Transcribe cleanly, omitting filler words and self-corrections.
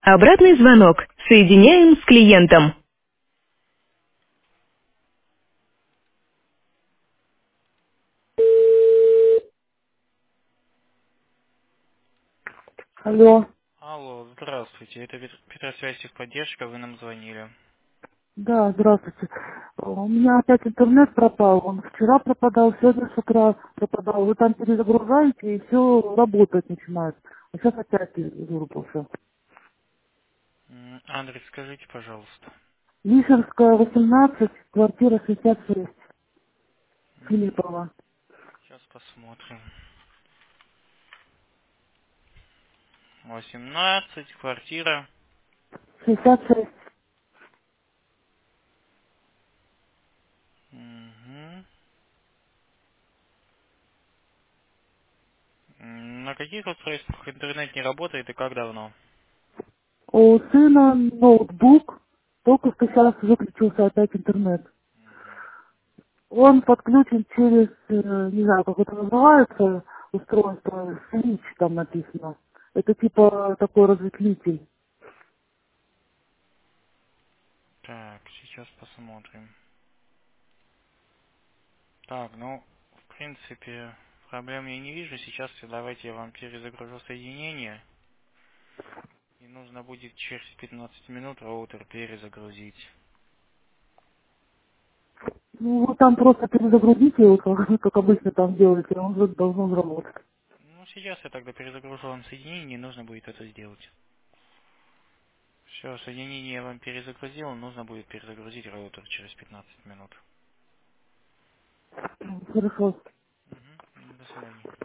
Обратный звонок. Соединяем с клиентом. Алло, Алло, здравствуйте. Это Петросвязь техподдержка, вы нам звонили. да, здравствуйте. У меня опять интернет пропал. Он вчера пропадал, сегодня с утра пропадал. Вы там перезагружаете, и все работать начинает. А сейчас опять вырубился. Адрес скажите, пожалуйста. Вишерская, 18, квартира 66, Филиппова. Сейчас посмотрим. 18, квартира. 66. Мгм. На каких устройствах интернет не работает и как давно? У сына ноутбук, только что сейчас выключился опять интернет. Он подключен через, не знаю, как это называется, устройство, switch там написано. Это типа такой разветвитель. Так, сейчас посмотрим. Так, ну, в принципе, проблем я не вижу. Сейчас давайте я вам перезагружу соединение. И нужно будет через 15 минут роутер перезагрузить. Ну, вы там просто перезагрузите его, как обычно там делаете, он уже должен заработать. Ну, сейчас я тогда перезагружу вам соединение, не нужно будет это сделать. Все, соединение я вам перезагрузил, нужно будет перезагрузить роутер через 15 минут. Хорошо. Мгм. До свидания.